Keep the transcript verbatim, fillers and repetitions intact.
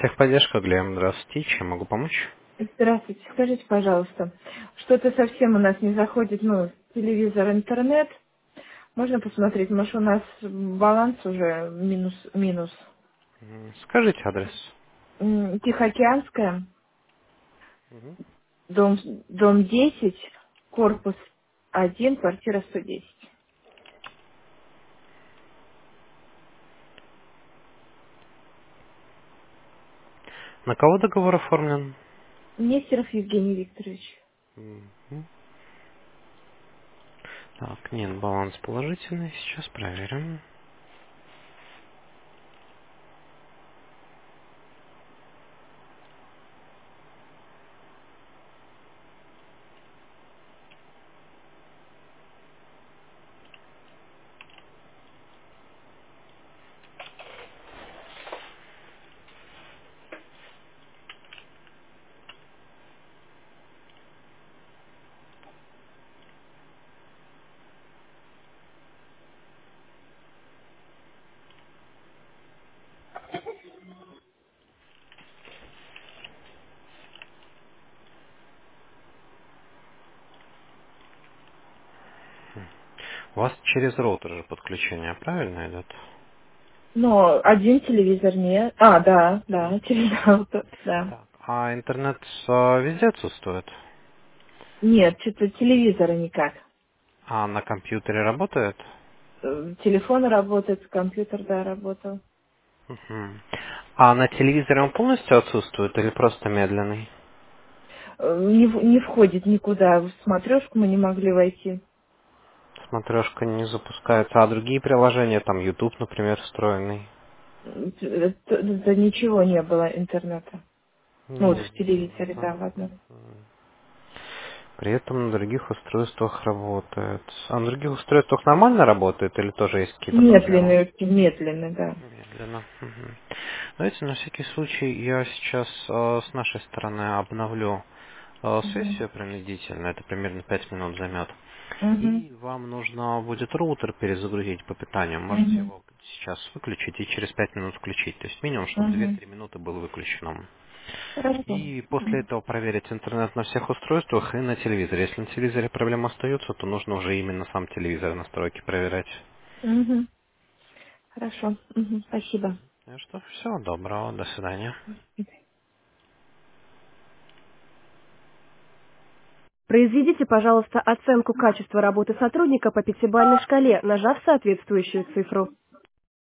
Техподдержка, Глеб, здравствуйте. Чем могу помочь? Здравствуйте, скажите, пожалуйста, что-то совсем у нас не заходит, ну, телевизор, интернет. Можно посмотреть, может, у нас баланс уже минус, минус. М, Скажите адрес. М, Тихоокеанская, Мгм. дом, дом десять, корпус один, квартира сто десять. На кого договор оформлен? Нестеров Евгений Викторович. Мгм. Так, нет, баланс положительный. Сейчас проверим. У вас через роутер же подключение, правильно идет? Но один телевизор нет. А, да, да, Мгм. телевизор, да. Так, а интернет а, везде отсутствует? Нет, что-то телевизора никак. А на компьютере работает? Э, Телефон работает, компьютер, да, работал. Мгм. А на телевизоре он полностью отсутствует или просто медленный? Э, Не, в- не входит никуда. В смотрешку мы не могли войти. Смотрешка не запускается, а другие приложения, там YouTube, например, встроенный? М, т- т- Да ничего не было интернета. Ну вот Не в телевизоре, сделано. да, ладно. При этом на других устройствах работает. А на других устройствах нормально работает или тоже есть какие-то проблемы? Медленный, очень медленный, да. Медленно. Мгм. Давайте на всякий случай я сейчас э, с нашей стороны обновлю э, Мгм. сессию принудительно. Это примерно пять минут займет. Мгм. И вам нужно будет роутер перезагрузить по питанию. Можете Мгм. его сейчас выключить и через пять минут включить. То есть минимум, чтобы Мгм. две-три минуты был выключенным. Хорошо. И после Мгм. этого проверить интернет на всех устройствах и на телевизоре. Если на телевизоре проблемы остаются, то нужно уже именно сам телевизор настройки проверять. Мгм. Хорошо. Мгм. Спасибо. Ну что, всего доброго, до свидания. Произведите, пожалуйста, оценку качества работы сотрудника по пятибалльной шкале, нажав соответствующую цифру.